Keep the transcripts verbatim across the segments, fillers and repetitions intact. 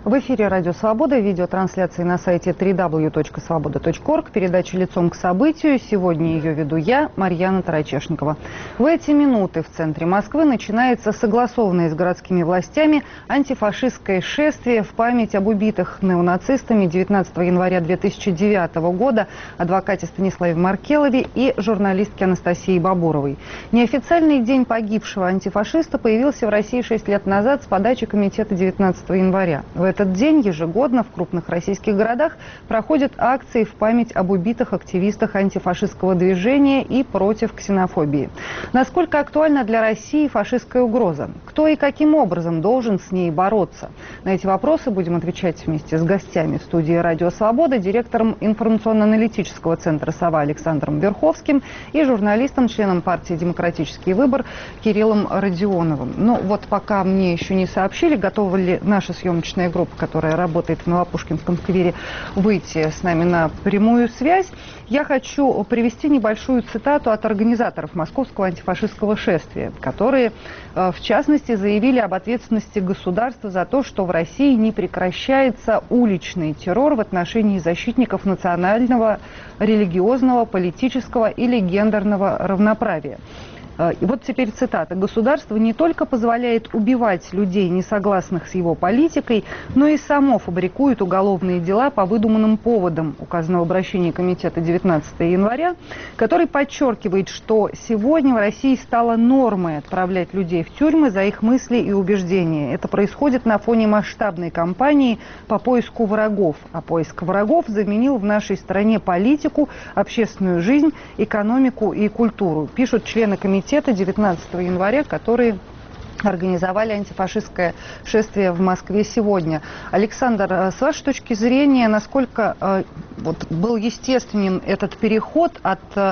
В эфире «Радио Свобода», видеотрансляции на сайте дабл ю дабл ю дабл ю точка свобода точка орг, передача «Лицом к событию». Сегодня ее веду я, Марьяна Тарачешникова. В эти минуты в центре Москвы начинается согласованное с городскими властями антифашистское шествие в память об убитых неонацистами девятнадцатого января две тысячи девятого года адвокате Станиславе Маркелове и журналистке Анастасии Бабуровой. Неофициальный день погибшего антифашиста появился в России шесть лет назад с подачи комитета девятнадцатого января. В этот день ежегодно в крупных российских городах проходят акции в память об убитых активистах антифашистского движения и против ксенофобии. Насколько актуальна для России фашистская угроза? Кто и каким образом должен с ней бороться? На эти вопросы будем отвечать вместе с гостями в студии «Радио Свобода», директором информационно-аналитического центра «Сова» Александром Верховским и журналистом, членом партии «Демократический выбор» Кириллом Родионовым. Ну вот пока мне еще не сообщили, готова ли наша съемочная группа, которая работает в Новопушкинском сквере, выйти с нами на прямую связь. Я хочу привести небольшую цитату от организаторов московского антифашистского шествия, которые, в частности, заявили об ответственности государства за то, что в России не прекращается уличный террор в отношении защитников национального, религиозного, политического или гендерного равноправия. И вот теперь цитата. «Государство не только позволяет убивать людей, не согласных с его политикой, но и само фабрикует уголовные дела по выдуманным поводам», указано в обращении комитета девятнадцатого января, который подчеркивает, что сегодня в России стало нормой отправлять людей в тюрьмы за их мысли и убеждения. Это происходит на фоне масштабной кампании по поиску врагов. А поиск врагов заменил в нашей стране политику, общественную жизнь, экономику и культуру, пишут члены комитета девятнадцатого января, которые организовали антифашистское шествие в Москве сегодня. Александр, с вашей точки зрения, насколько э, вот, был естественен этот переход от э,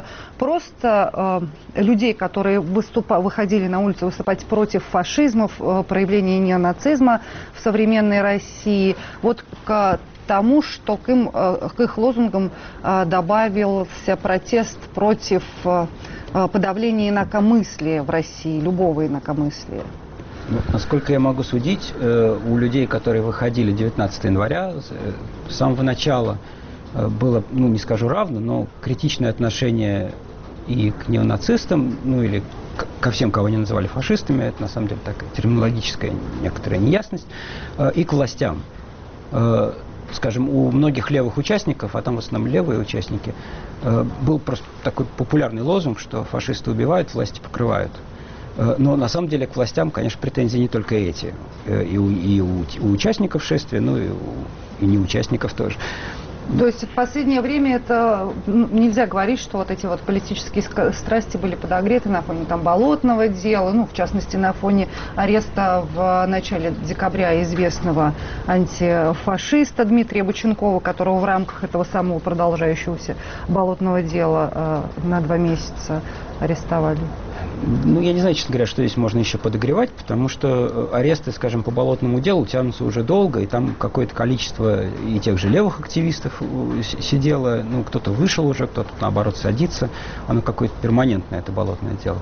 просто э, людей, которые выступа, выходили на улицу выступать против фашизма, э, проявления неонацизма в современной России, вот к тому, что к, им, э, к их лозунгам э, добавился протест против э, подавление инакомыслия в России, любого инакомыслия? Ну, насколько я могу судить, э, у людей, которые выходили девятнадцатого января, э, с самого начала э, было, ну, не скажу равно, но критичное отношение и к неонацистам, ну, или к, ко всем, кого они называли фашистами, это на самом деле такая терминологическая некоторая неясность, э, и к властям. Э, Скажем, у многих левых участников, а там в основном левые участники, был просто такой популярный лозунг, что фашисты убивают, власти покрывают. Но на самом деле к властям, конечно, претензии не только эти. И у, и у, у участников шествия, ну и, у, и не участников тоже. То есть в последнее время это нельзя говорить, что вот эти вот политические страсти были подогреты на фоне там болотного дела, ну, в частности, на фоне ареста в начале декабря известного антифашиста Дмитрия Боченкова, которого в рамках этого самого продолжающегося болотного дела э, на два месяца арестовали. Ну, я не знаю, честно говоря, что здесь можно еще подогревать, потому что аресты, скажем, по болотному делу тянутся уже долго, и там какое-то количество и тех же левых активистов сидело, ну, кто-то вышел уже, кто-то, наоборот, садится, оно какое-то перманентное, это болотное дело.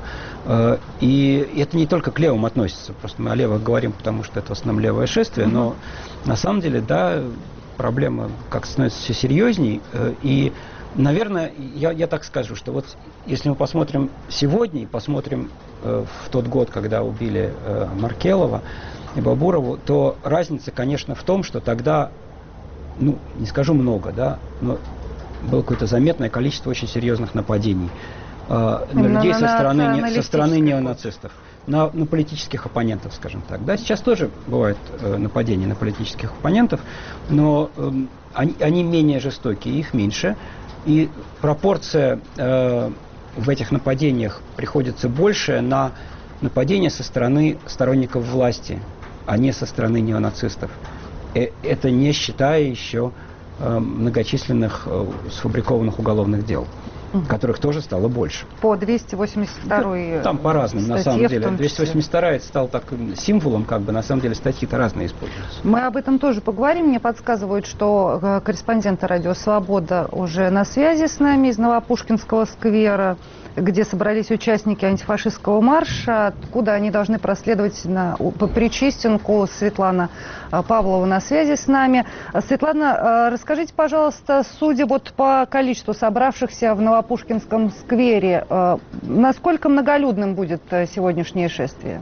И это не только к левым относится, просто мы о левых говорим, потому что это в основном левое шествие, но на самом деле, да, проблема как становится все серьезней, и наверное, я, я так скажу, что вот если мы посмотрим сегодня и посмотрим э, в тот год, когда убили э, Маркелова и Бабурову, то разница, конечно, в том, что тогда, ну, не скажу много, да, но было какое-то заметное количество очень серьезных нападений э, на людей на, со, стороны, не, со стороны неонацистов, на, на политических оппонентов, скажем так. Да, сейчас тоже бывают э, нападения на политических оппонентов, но э, они, они менее жестокие, их меньше. И пропорция э, в этих нападениях приходится больше на нападения со стороны сторонников власти, а не со стороны неонацистов. Э, это не считая еще э, многочисленных э, сфабрикованных уголовных дел, угу. которых тоже стало больше. По двести восемьдесят второй да, там по-разному, на самом деле. двести восемьдесят вторая стал так символом, как бы, на самом деле статьи-то разные используются. Мы об этом тоже поговорим. Мне подсказывают, что корреспонденты «Радио Свобода» уже на связи с нами из Новопушкинского сквера, где собрались участники антифашистского марша, откуда они должны проследовать на, по Причистенку. Светлана Павлова на связи с нами. Светлана, расскажите, пожалуйста, судя вот по количеству собравшихся в Новопушкинском сквере, насколько многолюдным будет сегодняшнее шествие?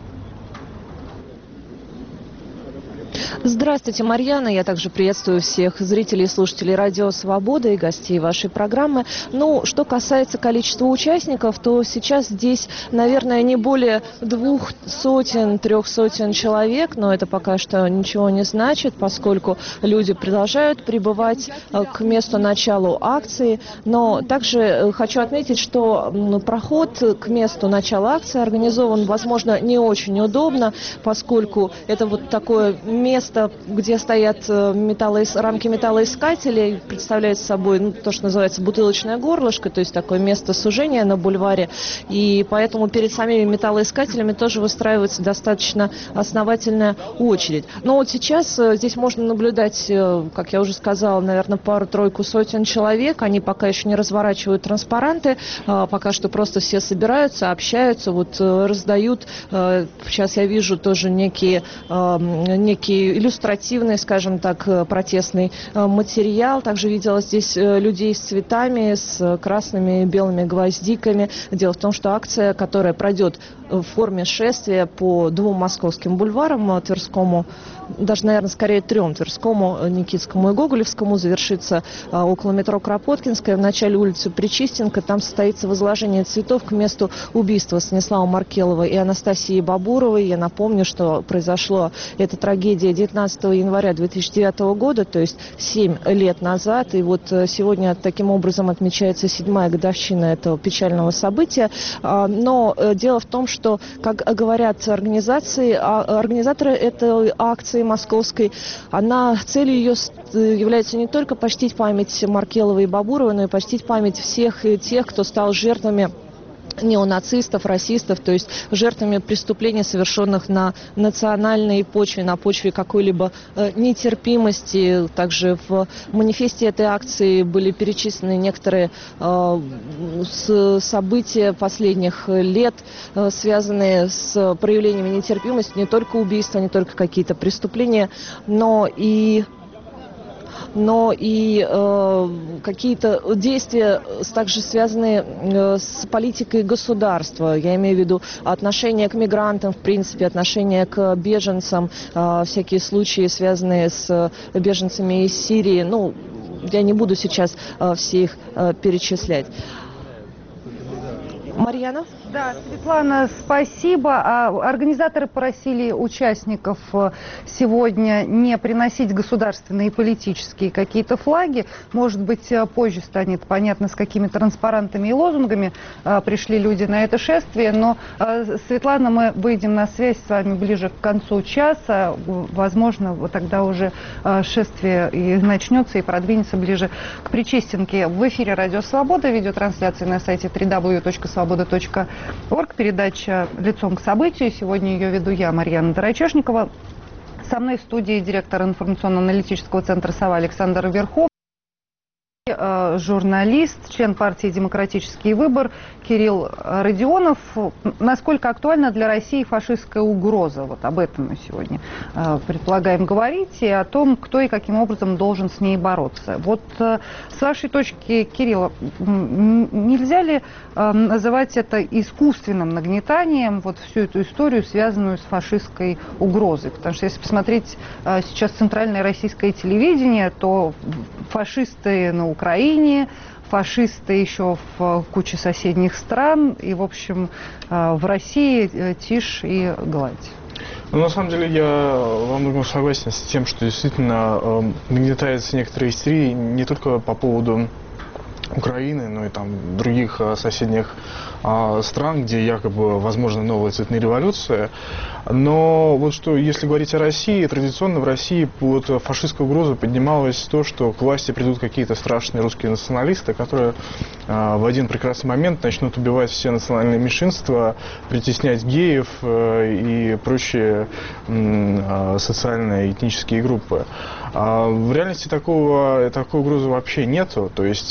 Здравствуйте, Марьяна. Я также приветствую всех зрителей и слушателей Радио Свобода и гостей вашей программы. Ну, что касается количества участников, то сейчас здесь, наверное, не более двух сотен, трех сотен человек, но это пока что ничего не значит, поскольку люди продолжают прибывать к месту начала акции. Но также хочу отметить, что проход к месту начала акции организован, возможно, не очень удобно, поскольку это вот такое место, где стоят металлоис... рамки металлоискателей, представляет собой ну, то, что называется бутылочное горлышко, то есть такое место сужения на бульваре. И поэтому перед самими металлоискателями тоже выстраивается достаточно основательная очередь. Но вот сейчас здесь можно наблюдать, как я уже сказала, наверное, пару-тройку сотен человек. Они пока еще не разворачивают транспаранты, пока что просто все собираются, общаются, вот раздают. Сейчас я вижу тоже некие, некие иллюстративный, скажем так, протестный материал. Также видела здесь людей с цветами, с красными и белыми гвоздиками. Дело в том, что акция, которая пройдет в форме шествия по двум московским бульварам, Тверскому, даже, наверное, скорее трем, Тверскому, Никитскому и Гоголевскому, завершится около метро Кропоткинская, в начале улицы Причистенко. Там состоится возложение цветов к месту убийства Станислава Маркелова и Анастасии Бабуровой. Я напомню, что произошло эта трагедия девятнадцатого января две тысячи девятого года, то есть семь лет назад. И вот сегодня таким образом отмечается седьмая годовщина этого печального события. Но дело в том, что, как говорят организации, организаторы этой акции московской, она, целью ее является не только почтить память Маркеловой и Бабуровой, но и почтить память всех тех, кто стал жертвами неонацистов, расистов, то есть жертвами преступлений, совершенных на национальной почве, на почве какой-либо э, нетерпимости. Также в манифесте этой акции были перечислены некоторые э, с, события последних лет, э, связанные с проявлениями нетерпимости, не только убийства, не только какие-то преступления, но и но и э, какие-то действия также связанные э, с политикой государства. Я имею в виду отношение к мигрантам, в принципе, отношение к беженцам, э, всякие случаи, связанные с беженцами из Сирии. Ну, я не буду сейчас э, все их э, перечислять. Марьяна? Да, Светлана, спасибо. А организаторы просили участников сегодня не приносить государственные и политические какие-то флаги. Может быть, позже станет понятно, с какими транспарантами и лозунгами а, пришли люди на это шествие. Но, а, Светлана, мы выйдем на связь с вами ближе к концу часа. Возможно, вот тогда уже а, шествие и начнется и продвинется ближе к Причистенке. В эфире Радио Свобода, видеотрансляция на сайте дабл ю дабл ю дабл ю точка свобода точка орг. Передача «Лицом к событию». Сегодня ее веду я, Марьяна Тарачешникова. Со мной в студии директор информационно-аналитического центра «Сова» Александр Верхов. Журналист, член партии «Демократический выбор» Кирилл Родионов. Насколько актуальна для России фашистская угроза? Вот об этом мы сегодня предполагаем говорить, и о том, кто и каким образом должен с ней бороться. Вот с вашей точки, Кирилл, нельзя ли называть это искусственным нагнетанием, вот всю эту историю, связанную с фашистской угрозой? Потому что если посмотреть сейчас центральное российское телевидение, то фашисты на Украине, фашисты еще в куче соседних стран, и, в общем, в России тишь и гладь. Ну, на самом деле, я во многом согласен с тем, что действительно э, нагнетается некоторая истерия не только по поводу Украины, но и там других а, соседних а, стран, где якобы возможна новая цветная революция. Но вот что, если говорить о России, традиционно в России под фашистскую угрозу поднималось то, что к власти придут какие-то страшные русские националисты, которые а, в один прекрасный момент начнут убивать все национальные меньшинства, притеснять геев а, и прочие а, социальные этнические группы. А в реальности такого, такой угрозы вообще нету. То есть,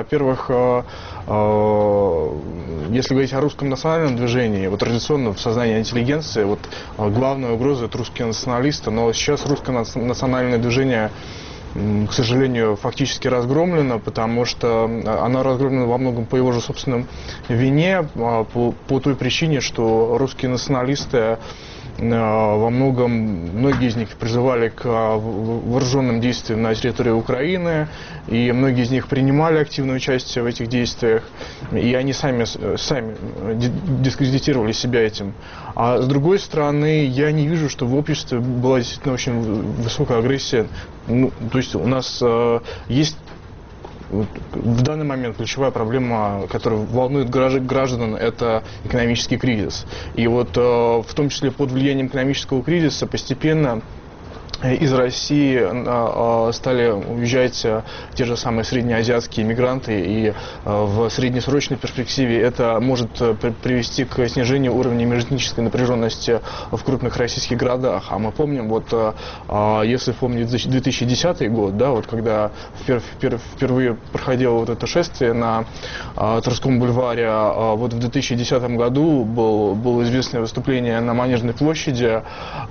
Во-первых, э, э, если говорить о русском национальном движении, вот традиционно в сознании интеллигенции, вот э, главная угроза — это русские националисты, но сейчас русское национальное движение, к сожалению, фактически разгромлено, потому что оно разгромлено во многом по его же собственной вине, по, по той причине, что русские националисты во многом, многие из них призывали к вооруженным действиям на территории Украины, и многие из них принимали активное участие в этих действиях, и они сами, сами дискредитировали себя этим. А с другой стороны, я не вижу, что в обществе была действительно очень высокая агрессия. Ну, то есть у нас э, есть в данный момент ключевая проблема, которая волнует граждан, это экономический кризис. И вот э, в том числе под влиянием экономического кризиса постепенно из России стали уезжать те же самые среднеазиатские мигранты, и в среднесрочной перспективе это может привести к снижению уровня межэтнической напряженности в крупных российских городах. А мы помним, вот если помнить две тысячи десятый год, да, вот когда впервые проходило вот это шествие на Тверском бульваре, вот в две тысячи десятом году был, было известное выступление на Манежной площади,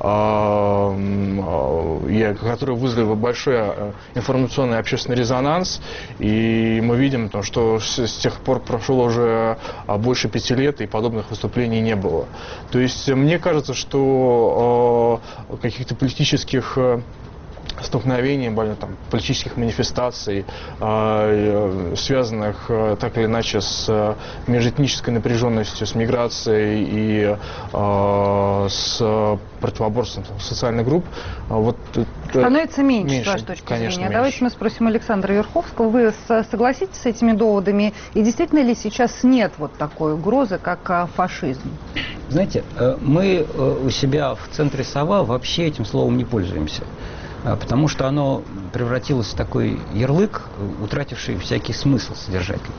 которые вызвали большой информационный и общественный резонанс, и мы видим, что с тех пор прошло уже больше пяти лет, и подобных выступлений не было. То есть мне кажется, что каких-то политических столкновений, там, политических манифестаций, э, связанных э, так или иначе с межэтнической напряженностью, с миграцией и э, с противоборством там, социальных групп. Вот, становится меньше, меньше, с вашей точки конечно, зрения. меньше. Давайте мы спросим Александра Верховского. Вы согласитесь с этими доводами? И действительно ли сейчас нет вот такой угрозы, как фашизм? Знаете, мы у себя в центре «Сова» вообще этим словом не пользуемся. Потому что оно превратилось в такой ярлык, утративший всякий смысл содержательный.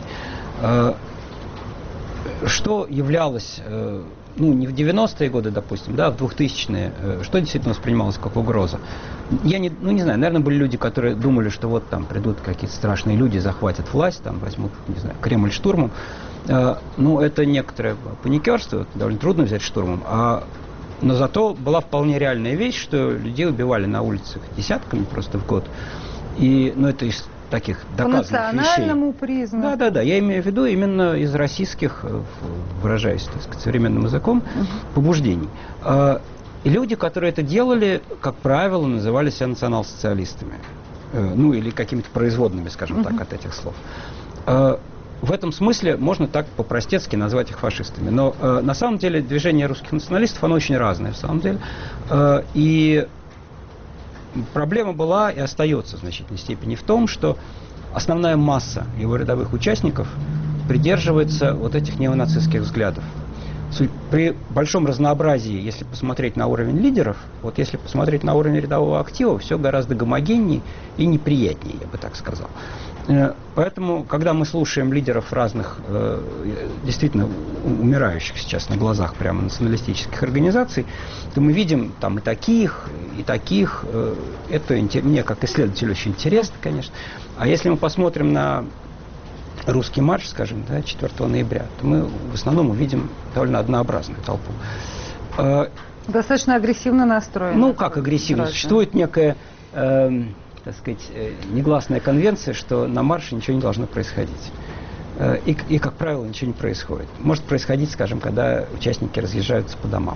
Что являлось, ну, не в девяностые годы, допустим, да, а в двухтысячные, что действительно воспринималось как угроза? Я не, ну, не знаю, наверное, были люди, которые думали, что вот там придут какие-то страшные люди, захватят власть, там возьмут, не знаю, Кремль штурмом. Ну, это некоторое паникерство, довольно трудно взять штурмом, а но зато была вполне реальная вещь, что людей убивали на улицах десятками просто в год. И, ну, это из таких доказанных вещей. По национальному признаку. Да, да, да. Я имею в виду именно из российских, выражаясь, так сказать, современным языком, uh-huh. побуждений. И люди, которые это делали, как правило, называли себя национал-социалистами. Ну, или какими-то производными, скажем uh-huh. так, от этих слов. В этом смысле можно так по-простецки назвать их фашистами. Но э, на самом деле движение русских националистов, оно очень разное, в самом деле. Э, и проблема была и остается в значительной степени в том, что основная масса его рядовых участников придерживается вот этих неонацистских взглядов. При большом разнообразии, если посмотреть на уровень лидеров, вот если посмотреть на уровень рядового актива, все гораздо гомогеннее и неприятнее, я бы так сказал. Поэтому, когда мы слушаем лидеров разных, действительно умирающих сейчас на глазах прямо националистических организаций, то мы видим там и таких, и таких. Это мне, как исследователю, очень интересно, конечно. А если мы посмотрим на русский марш, скажем, да, четвёртого ноября, то мы в основном увидим довольно однообразную толпу. Достаточно агрессивно настроена. Ну, как агрессивно? Существует некая... так сказать, негласная конвенция, что на марше ничего не должно происходить. И, и, как правило, ничего не происходит. Может происходить, скажем, когда участники разъезжаются по домам.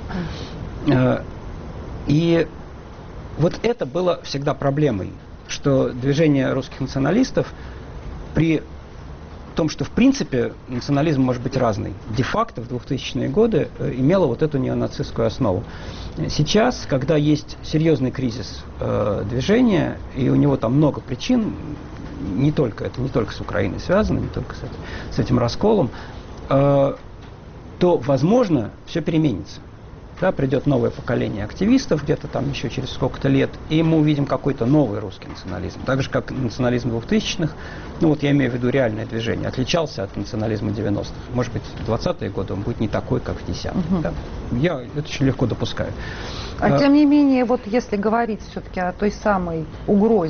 И вот это было всегда проблемой, что движение русских националистов при том, что в принципе национализм может быть разный, де-факто в двухтысячные годы имело вот эту неонацистскую основу. Сейчас, когда есть серьезный кризис э, движения, и у него там много причин, не только, это не только с Украиной связано, не только с этим, с этим расколом, э, то, возможно, все переменится. Да, придет новое поколение активистов где-то там еще через сколько-то лет, и мы увидим какой-то новый русский национализм. Так же, как национализм двухтысячных, ну вот я имею в виду реальное движение, отличался от национализма девяностых. Может быть, в двадцатые годы он будет не такой, как в десятых. Угу. Да. Я это очень легко допускаю. А, а тем не менее, вот если говорить все-таки о той самой угрозе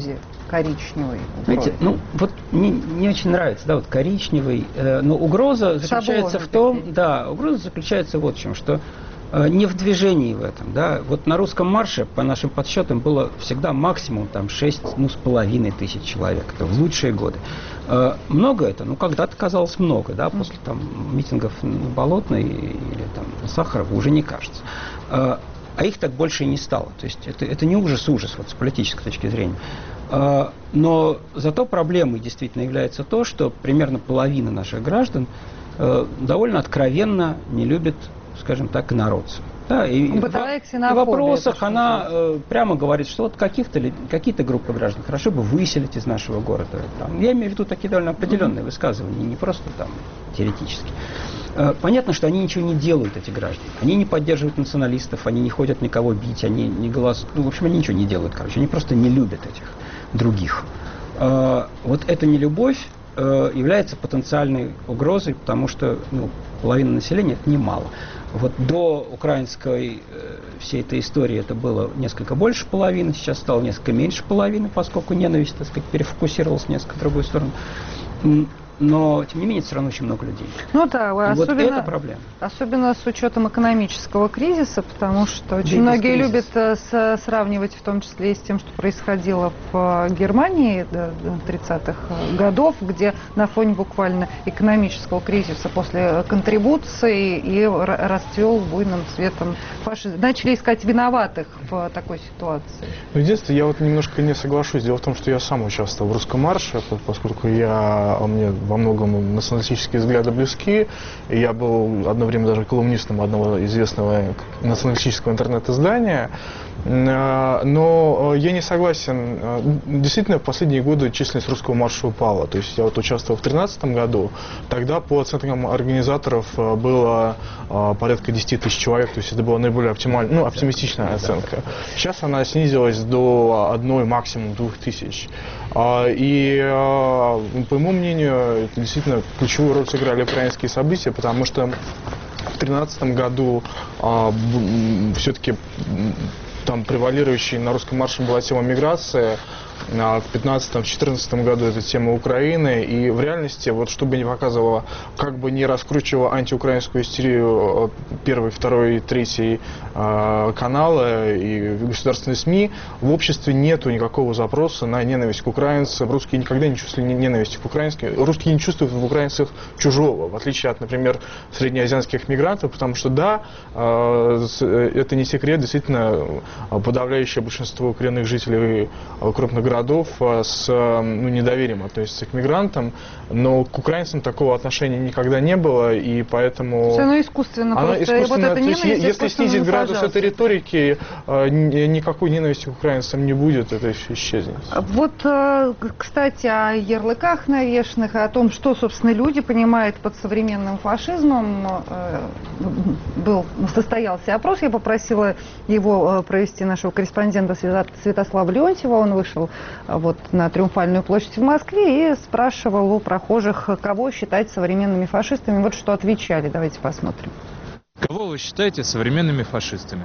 коричневый. Знаете, ну вот мне не очень нравится, да, вот коричневый, э, но угроза заключается в том, да, угроза заключается вот в чем, что э, не в движении в этом, да, вот на русском марше, по нашим подсчетам, было всегда максимум там шесть, ну, с половиной тысяч человек, это в лучшие годы. Э, много это, ну, когда-то казалось много, да, после там митингов на Болотной или там на Сахарова уже не кажется. Э, а их так больше и не стало, то есть это, это не ужас-ужас вот с политической точки зрения. Но зато проблемой действительно является то, что примерно половина наших граждан э, довольно откровенно не любит, скажем так, инородцев. Да, и, Бытовая ксенофобия, в вопросах она э, прямо говорит, что вот каких-то, какие-то группы граждан хорошо бы выселить из нашего города. Там, я имею в виду такие довольно определенные mm-hmm. высказывания, не просто там теоретически. Э, понятно, что они ничего не делают, эти граждане. Они не поддерживают националистов, они не ходят никого бить, они не голосуют. Ну, в общем, они ничего не делают, короче. Они просто не любят этих других. Э, вот эта нелюбовь э, является потенциальной угрозой, потому что ну, половина населения – это немало. Вот до украинской э, всей этой истории это было несколько больше половины, сейчас стало несколько меньше половины, поскольку ненависть, так сказать, перефокусировалась несколько в другую сторону. Но, тем не менее, все равно очень много людей. Ну да, особенно, вот это проблема. Особенно с учетом экономического кризиса, потому что очень да многие любят с, сравнивать, в том числе и с тем, что происходило в Германии тридцатых годов, где на фоне буквально экономического кризиса после контрибуции и расцвел буйным цветом фашизм. Начали искать виноватых в такой ситуации. Ну, единственное, я вот немножко не соглашусь. Дело в том, что я сам участвовал в русском марше, поскольку я, мне во многом националистические взгляды близки. И я был одно время даже колумнистом одного известного националистического интернет-издания. Но я не согласен. Действительно, в последние годы численность русского марша упала. То есть я вот участвовал в две тысячи тринадцатом году. Тогда по оценкам организаторов было порядка десять тысяч человек. То есть это была наиболее оптимальная, ну, оптимистичная оценка. Сейчас она снизилась до одной, максимум двух тысяч. И, по моему мнению, это действительно ключевую роль сыграли украинские события, потому что в две тысячи тринадцатом году все-таки там превалирующей на русском марше была тема миграции, а в пятнадцатом — четырнадцатом году это тема Украины, и в реальности, вот чтобы не показывало, как бы не раскручивало антиукраинскую истерию первый, второй, третий э, каналы и государственные СМИ, в обществе нету никакого запроса на ненависть к украинцам. Русские никогда не чувствовали ненависти к украинским. Русские не чувствуют в украинцах чужого, в отличие от, например, среднеазиатских мигрантов, потому что, да, э, это не секрет, действительно, подавляющее большинство коренных жителей крупных городов с ну, недоверием относятся к мигрантам, но к украинцам такого отношения никогда не было, и поэтому... Все оно искусственно. Оно искусственно, вот это ненависть, есть, если снизить градус этой риторики, никакой ненависти к украинцам не будет, это исчезнет. Вот, кстати, о ярлыках навешанных, о том, что, собственно, люди понимают под современным фашизмом, был, состоялся опрос, я попросила его провести нашего корреспондента Святослава Леонтьева, он вышел вот на Триумфальную площадь в Москве и спрашивал у прохожих, кого считать современными фашистами. Вот что отвечали. Давайте посмотрим. Кого вы считаете современными фашистами?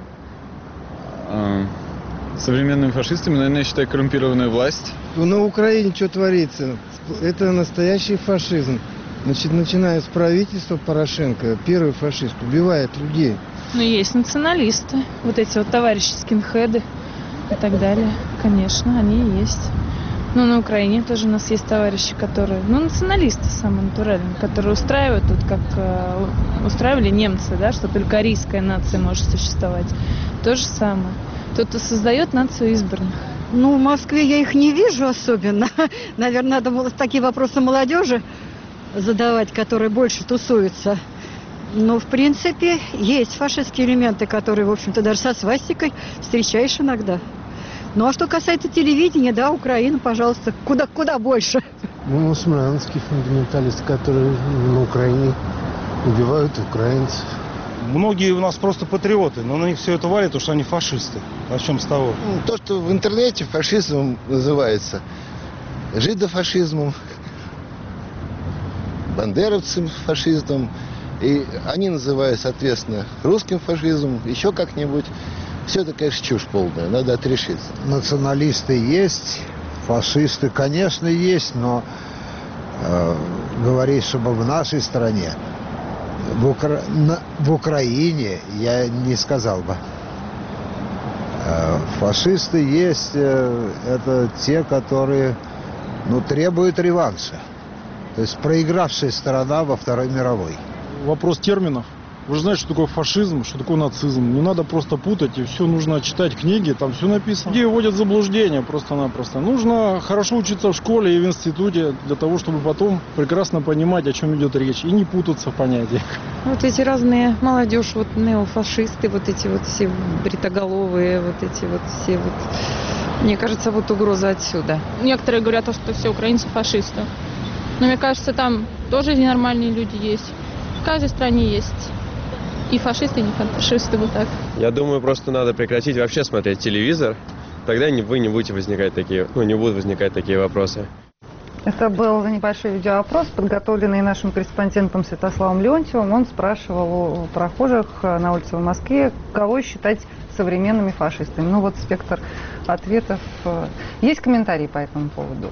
Современными фашистами, наверное, я считаю коррумпированную власть. На Украине что творится? Это настоящий фашизм. Значит, начиная с правительства Порошенко, первый фашист, убивает людей. Ну, есть националисты, вот эти вот товарищи скинхеды и так далее. Конечно, они и есть. Ну, на Украине тоже у нас есть товарищи, которые, ну, националисты самые натуральные, которые устраивают тут, как э, устраивали немцы, да, что только арийская нация может существовать. То же самое. Кто-то создает нацию избранных. Ну, в Москве я их не вижу особенно. Наверное, надо было такие вопросы молодежи задавать, которые больше тусуются. Но, в принципе, есть фашистские элементы, которые, в общем-то, даже со свастикой встречаешь иногда. Ну, а что касается телевидения, да, Украина, пожалуйста, куда, куда больше. Ну, мусульманские фундаменталисты, которые на Украине убивают украинцев. Многие у нас просто патриоты, но на них все это валит, потому что они фашисты. О чем с того? То, что в интернете фашизмом называется, жидофашизмом, бандеровцем фашизмом, и они называют, соответственно, русским фашизмом, еще как-нибудь. Все это, конечно, чушь полная, надо отрешиться. Националисты есть, Фашисты, конечно, есть, но э, говорить, чтобы в нашей стране, в, Укра... на... в Украине, я не сказал бы. Э, фашисты есть, э, это те, которые, ну, требуют реванша. То есть проигравшая сторона во Второй мировой. Вопрос терминов. Вы же знаете, что такое фашизм, что такое нацизм. Не надо просто путать, и все нужно читать книги, там все написано. Людей вводят в заблуждение просто-напросто. Нужно хорошо учиться в школе и в институте, для того, чтобы потом прекрасно понимать, о чем идет речь, и не путаться в понятиях. Вот эти разные молодежь, вот неофашисты, вот эти вот все бритоголовые, вот эти вот все вот... Мне кажется, вот угроза отсюда. Некоторые говорят, что все украинцы фашисты. Но мне кажется, там тоже нормальные люди есть. В каждой стране есть и фашисты, и не фашисты, вот так. Я думаю, просто надо прекратить вообще смотреть телевизор. Тогда вы не будете возникать такие, ну, не будут возникать такие вопросы. Это был небольшой видеоопрос, подготовленный нашим корреспондентом Святославом Леонтьевым. Он спрашивал у прохожих на улице в Москве, кого считать современными фашистами. Ну вот спектр ответов. Есть комментарии по этому поводу?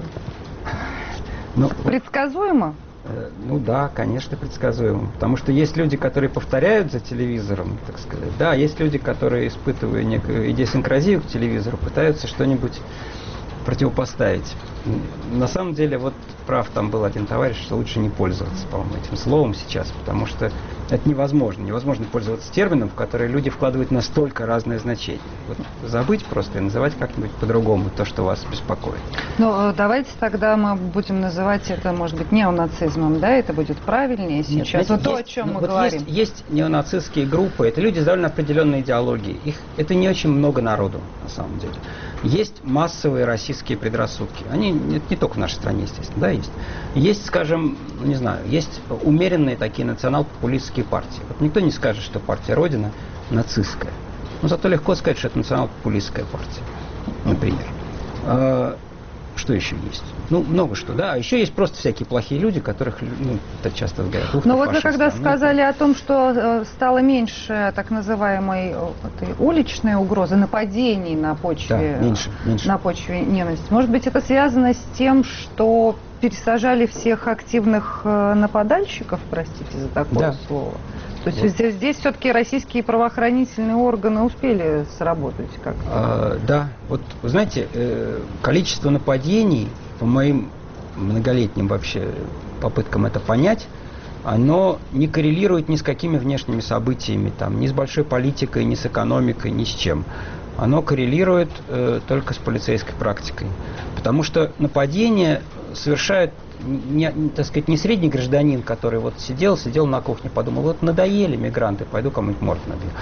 Ну, предсказуемо? Э, ну да, конечно, предсказуемо. Потому что есть люди, которые повторяют за телевизором, так сказать. Да, есть люди, которые, испытывая некую идиосинкразию к телевизору, пытаются что-нибудь противопоставить. На самом деле, вот прав там был один товарищ, что лучше не пользоваться, по-моему, этим словом сейчас, потому что это невозможно. Невозможно пользоваться термином, в который люди вкладывают настолько разное значение. Вот забыть просто и называть как-нибудь по-другому то, что вас беспокоит. Ну, давайте тогда мы будем называть это, может быть, неонацизмом, да? Это будет правильнее сейчас. Нет, знаете, вот то, есть, о чем ну, мы вот говорим. Есть, есть неонацистские группы, это люди с довольно определенной идеологией. Их, это не очень много народу, на самом деле. Есть массовые российские предрассудки. Они не, не только в нашей стране, естественно, да, есть. Есть, скажем, не знаю, есть умеренные такие национал-популистские партии. Вот никто не скажет, что партия Родина нацистская. Но зато легко сказать, что это национал-популистская партия, например. А, что еще есть? Ну, много что, да. А еще есть просто всякие плохие люди, которых, ну, так часто говорят. Ух, но вот вы когда ну, сказали о том, что э, стало меньше так называемой этой уличной угрозы, нападений на почве, да, меньше, меньше. на почве ненависти, может быть, это связано с тем, что пересажали всех активных э, нападальщиков, простите за такое да. слово? То есть вот. здесь, здесь все-таки российские правоохранительные органы успели сработать как-то? А, да, вот, вы знаете, э, количество нападений, по моим многолетним вообще попыткам это понять, оно не коррелирует ни с какими внешними событиями, там, ни с большой политикой, ни с экономикой, ни с чем. Оно коррелирует э, только с полицейской практикой. Потому что нападение совершает Не, не, так сказать, не средний гражданин, который вот сидел, сидел на кухне, подумал, вот надоели мигранты, пойду кому-нибудь морд набью.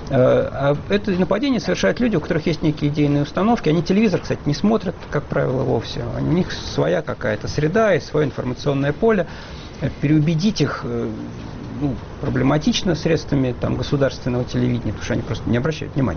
А это нападение совершают люди, у которых есть некие идейные установки. Они телевизор, кстати, не смотрят, как правило, вовсе. У них своя какая-то среда и свое информационное поле. Переубедить их, ну, проблематично средствами там, государственного телевидения, потому что они просто не обращают внимания.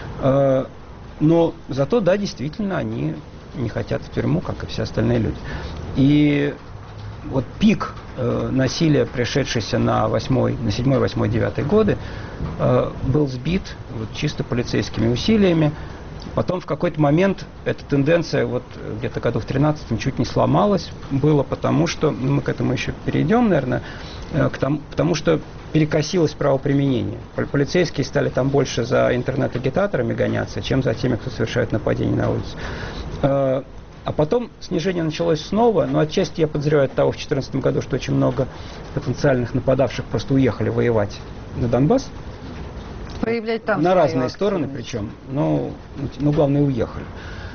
Но зато, да, действительно, они не хотят в тюрьму, как и все остальные люди. И вот пик э, насилия, пришедшийся на восьмой, на седьмой, восьмой, девятый годы, э, был сбит вот, чисто полицейскими усилиями. Потом в какой-то момент эта тенденция вот где-то году в тринадцатом чуть не сломалась. Было потому, что, ну, мы к этому еще перейдем, наверное, э, к тому, потому что перекосилось правоприменение. Полицейские стали там больше за интернет-агитаторами гоняться, чем за теми, кто совершает нападения на улице. Э, А потом снижение началось снова, но отчасти я подозреваю от того в две тысячи четырнадцатом году, что очень много потенциальных нападавших просто уехали воевать на Донбасс. Проявлять там на разные стороны причем, но, ну, главное, уехали.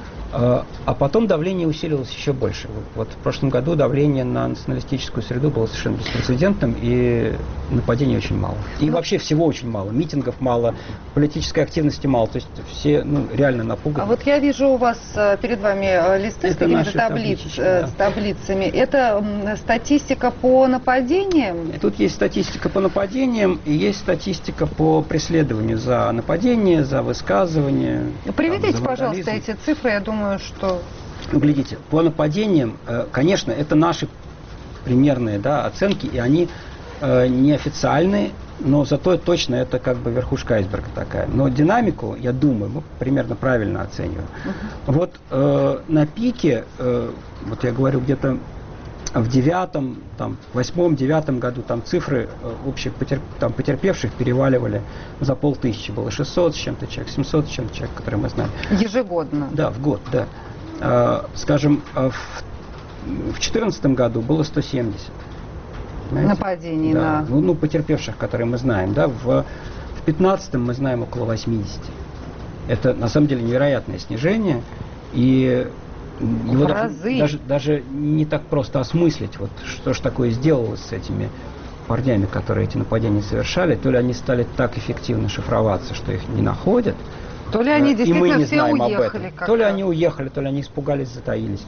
А потом давление усилилось еще больше. Вот, вот в прошлом году давление на националистическую среду было совершенно беспрецедентным, и нападений очень мало. И ну, вообще всего очень мало. Митингов мало, политической активности мало. То есть все, ну, реально напуганы. А вот я вижу у вас перед вами листы с какими-то таблиц, да. с таблицами. Это статистика по нападениям? И тут есть статистика по нападениям, и есть статистика по преследованию за нападение, за высказывание. Приведите, там, пожалуйста, эти цифры, я думаю, что... Ну, глядите, по нападениям, конечно, это наши примерные, да, оценки, и они неофициальные, но зато точно это как бы верхушка айсберга такая. Но динамику, я думаю, мы примерно правильно оцениваем. Uh-huh. Вот э, на пике, э, вот я говорю, где-то в девятом, там, восьмом, девятом году там цифры э, общих потерп, там, потерпевших переваливали за полтысячи. Было шестьсот с чем-то человек, семьсот с чем-то человек, которые мы знаем. Ежегодно? Да, в год, да. Э, скажем, в В две тысячи четырнадцатом году было сто семьдесят. Понимаете? Нападений да. на... Ну, ну, потерпевших, которые мы знаем. Да? В две тысячи пятнадцатом мы знаем около восьмидесяти. Это, на самом деле, невероятное снижение. И его даже, даже, даже не так просто осмыслить, вот, что же такое сделалось с этими парнями, которые эти нападения совершали. То ли они стали так эффективно шифроваться, что их не находят. То ли они действительно и мы не все знаем уехали. Об этом. То ли они уехали, то ли они испугались, затаились.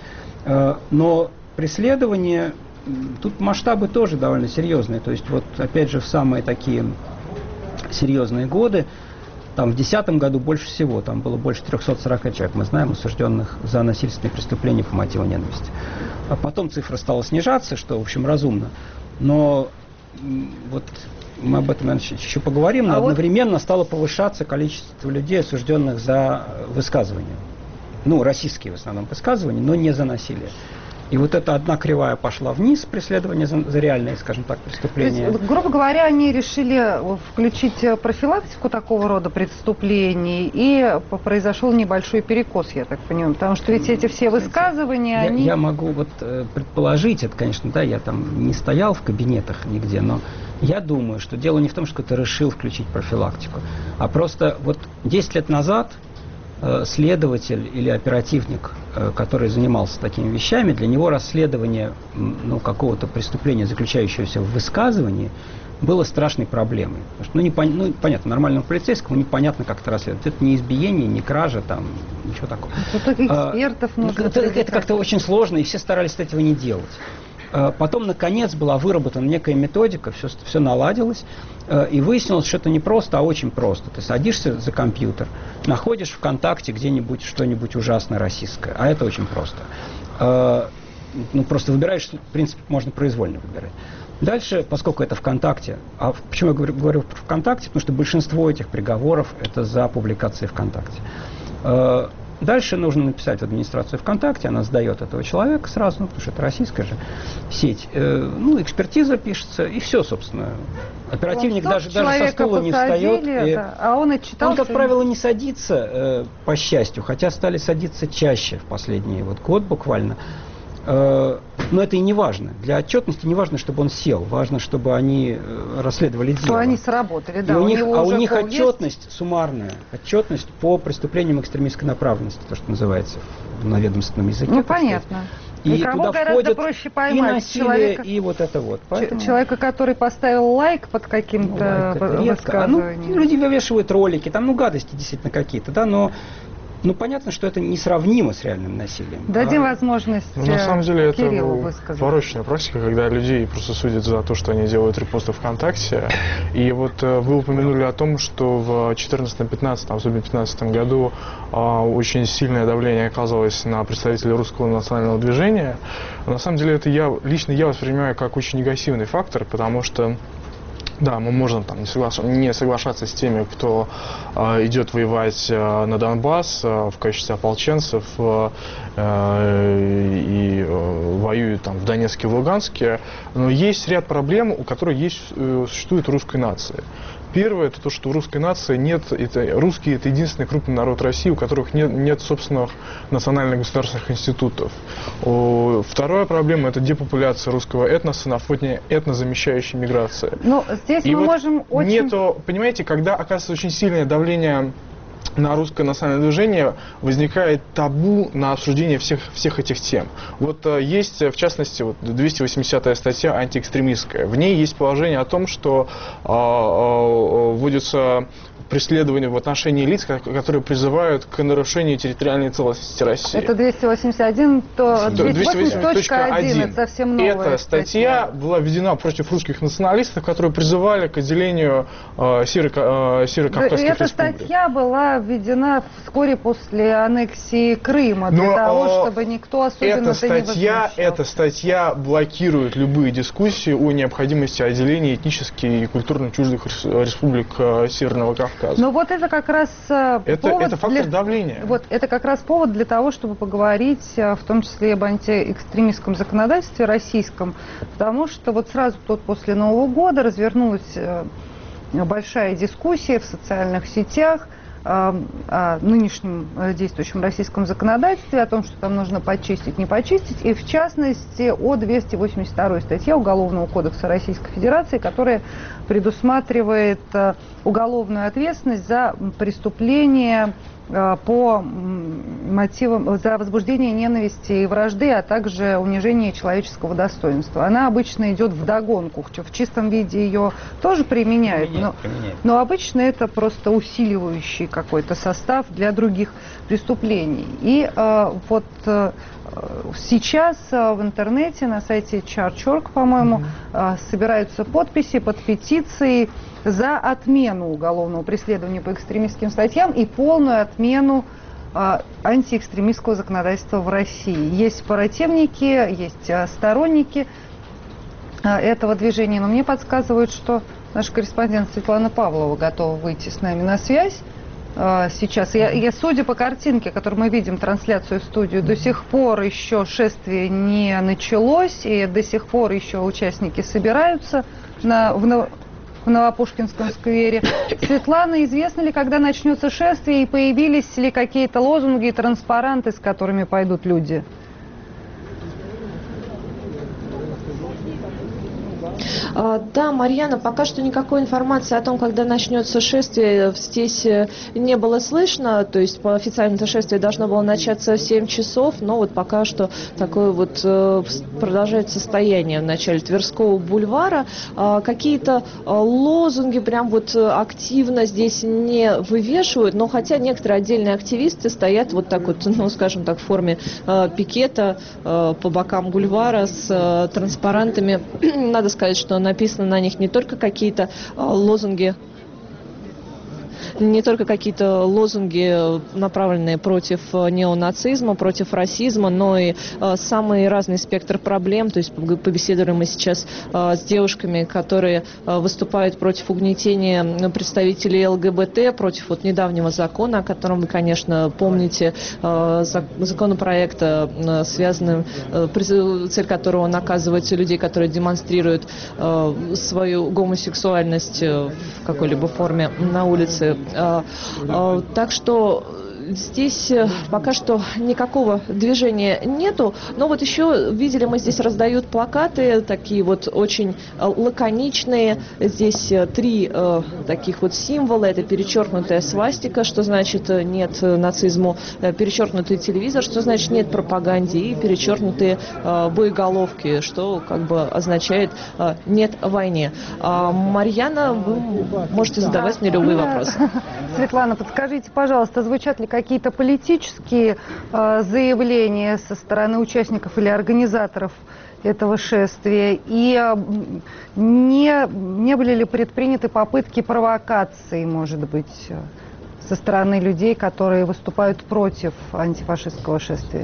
Но преследование, тут масштабы тоже довольно серьезные. То есть вот опять же в самые такие серьезные годы, там в две тысячи десятом году больше всего, там было больше трехсот сорока человек, мы знаем, осужденных за насильственные преступления по мотиву ненависти. А потом цифра стала снижаться, что, в общем, разумно. Но вот мы об этом, наверное, еще поговорим, но а одновременно вот... стало повышаться количество людей, осужденных за высказывания. Ну, российские в основном высказывания, но не за насилие. И вот эта одна кривая пошла вниз, преследование за, за реальные, скажем так, преступления. То есть, грубо говоря, они решили включить профилактику такого рода преступлений, и произошел небольшой перекос, я так понимаю, потому что ведь эти все высказывания, я, они... Я могу вот предположить, это, конечно, да, я там не стоял в кабинетах нигде, но я думаю, что дело не в том, что кто-то решил включить профилактику, а просто вот десять лет назад следователь или оперативник, который занимался такими вещами, для него расследование ну, какого-то преступления, заключающегося в высказывании, было страшной проблемой. Потому что, ну, непон... ну, понятно, нормальному полицейскому непонятно, как это расследовать. Это не избиение, не кража, там, ничего такого. Тут экспертов а, нужно... Это, это как-то очень сложно, и все старались этого не делать. Потом, наконец, была выработана некая методика, все, все наладилось, и выяснилось, что это не просто, а очень просто. Ты садишься за компьютер, находишь ВКонтакте где-нибудь что-нибудь ужасное российское, а это очень просто. Ну, просто выбираешь, в принципе, можно произвольно выбирать. Дальше, поскольку это ВКонтакте, а почему я говорю, говорю про ВКонтакте? Потому что большинство этих приговоров это за публикации ВКонтакте. Дальше нужно написать в администрацию ВКонтакте, она сдает этого человека сразу, ну, потому что это российская же сеть. Э, ну, экспертиза пишется, и все, собственно. Оперативник даже, даже со стула не встает. И да, а он отчитался. Он, как правило, не садится, э, по счастью, хотя стали садиться чаще в последний вот год буквально. Э, но это и не важно. Для отчетности не важно, чтобы он сел. Важно, чтобы они расследовали дело. Что они сработали, да. У у них, а у них отчетность есть? Суммарная. Отчетность по преступлениям экстремистской направленности, то, что называется на ведомственном языке. Ну, понятно. И, и кому туда гораздо проще поймать и насилие, человека, и вот это вот. Поэтому... Человека, который поставил лайк под каким-то ну, высказыванием. Ну, люди вывешивают ролики, там, ну, гадости действительно какие-то, да, но ну, понятно, что это несравнимо с реальным насилием. Дадим а... возможность ну, на самом деле Кириллу это высказать. порочная практика, когда людей просто судят за то, что они делают репосты ВКонтакте. И вот вы упомянули о том, что в четырнадцатом-пятнадцатом, особенно в пятнадцатом году очень сильное давление оказывалось на представителей русского национального движения. На самом деле это я, лично я воспринимаю как очень негативный фактор, потому что да, мы можем там, не, соглаш... не соглашаться с теми, кто э, идет воевать э, на Донбасс э, в качестве ополченцев э, и э, воюет там в Донецке, в Луганске, но есть ряд проблем, у которых есть, э, существует у русской нации. Первое, это то, что у русской нации нет, это, русские это единственный крупный народ России, у которых нет, нет собственных национальных государственных институтов. О, вторая проблема, это депопуляция русского этноса на фоне этнозамещающей миграции. Ну, здесь И мы вот можем очень... Нету, понимаете, когда оказывается очень сильное давление на русское национальное движение, возникает табу на обсуждение всех, всех этих тем. Вот э, есть, в частности, вот, двести восьмидесятая статья антиэкстремистская. В ней есть положение о том, что э, э, вводится преследования в отношении лиц, которые призывают к нарушению территориальной целостности России. Это двести восемьдесят один, то двести восемьдесят точка один, это совсем новая Эта статья, статья была введена против русских националистов, которые призывали к отделению э, северо- э, северокавказских Эта республик. статья была введена вскоре после аннексии Крыма, для Но, того, э, чтобы никто особенно эта статья, не возмущал. Эта статья блокирует любые дискуссии о необходимости отделения этнически и культурно чуждых республик э, Северного Кавказа. Но вот это как раз э, это, повод это фактор для... давления. Вот это как раз повод для того, чтобы поговорить, э, в том числе и об антиэкстремистском законодательстве российском, потому что вот сразу тут после Нового года развернулась э, большая дискуссия в социальных сетях о нынешнем действующем российском законодательстве, о том, что там нужно почистить, не почистить, и в частности о двести восемьдесят второй статье Уголовного кодекса Российской Федерации, которая предусматривает уголовную ответственность за преступление по мотивам, за возбуждение ненависти и вражды, а также унижение человеческого достоинства. Она обычно идет вдогонку. В чистом виде ее тоже применяют, применяет, но, применяет. но обычно это просто усиливающий какой-то состав для других преступлений. И э, вот э, сейчас э, в интернете, на сайте чарч точка орг, по-моему, mm-hmm. э, собираются подписи под петицией за отмену уголовного преследования по экстремистским статьям и полную отмену э, антиэкстремистского законодательства в России. Есть противники, есть э, сторонники э, этого движения, но мне подсказывают, что наш корреспондент Светлана Павлова готова выйти с нами на связь э, сейчас. Я, я, судя по картинке, которую мы видим, трансляцию в студию, до сих пор еще шествие не началось, и до сих пор еще участники собираются на, в, в Новопушкинском сквере. Светлана, известно ли, когда начнется шествие, и появились ли какие-то лозунги и транспаранты, с которыми пойдут люди? Да, Марьяна, пока что никакой информации о том, когда начнется шествие, здесь не было слышно. То есть по официальному шествие должно было начаться в семь часов, но вот пока что такое вот продолжается состояние в начале Тверского бульвара. Какие-то лозунги прям вот активно здесь не вывешивают, но хотя некоторые отдельные активисты стоят вот так вот, ну, скажем так, в форме пикета по бокам бульвара с транспарантами. Надо сказать, что написано на них не только какие-то лозунги, не только какие-то лозунги, направленные против неонацизма, против расизма, но и э, самый разный спектр проблем. То есть побеседуем мы сейчас э, с девушками, которые э, выступают против угнетения представителей ЛГБТ, против вот недавнего закона, о котором вы, конечно, помните, э, законопроекта, э, связанный, э, цель которого наказывать людей, которые демонстрируют э, свою гомосексуальность в какой-либо форме на улице. Так что здесь пока что никакого движения нету, но вот еще видели мы, здесь раздают плакаты, такие вот очень лаконичные. Здесь три э, таких вот символа. Это перечеркнутая свастика, что значит нет нацизму, перечеркнутый телевизор, что значит нет пропаганде, и перечеркнутые э, боеголовки, что как бы означает э, нет войне. А, Марьяна, вы можете задавать мне любые вопросы. Светлана, подскажите, пожалуйста, звучат ли какие-то политические э, заявления со стороны участников или организаторов этого шествия? И э, не, не были ли предприняты попытки провокации, может быть, со стороны людей, которые выступают против антифашистского шествия?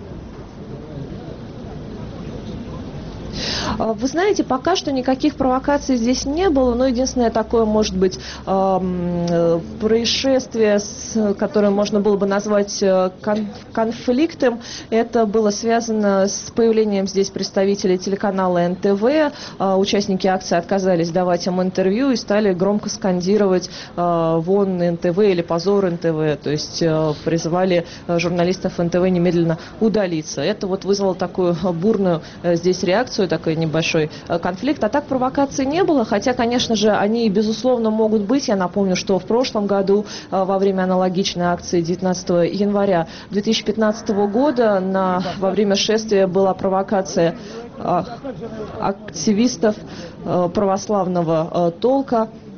Вы знаете, пока что никаких провокаций здесь не было, но единственное такое, может быть, происшествие, которое можно было бы назвать конфликтом, это было связано с появлением здесь представителей телеканала эн тэ вэ. Участники акции отказались давать им интервью и стали громко скандировать «Вон эн тэ вэ» или «Позор эн тэ вэ», то есть призывали журналистов эн тэ вэ немедленно удалиться. Это вот вызвало такую бурную здесь реакцию, такой небольшой конфликт. А так провокаций не было, хотя, конечно же, они, безусловно, могут быть. Я напомню, что в прошлом году во время аналогичной акции девятнадцатого января две тысячи пятнадцатого года на, во время шествия была провокация активистов православного толка.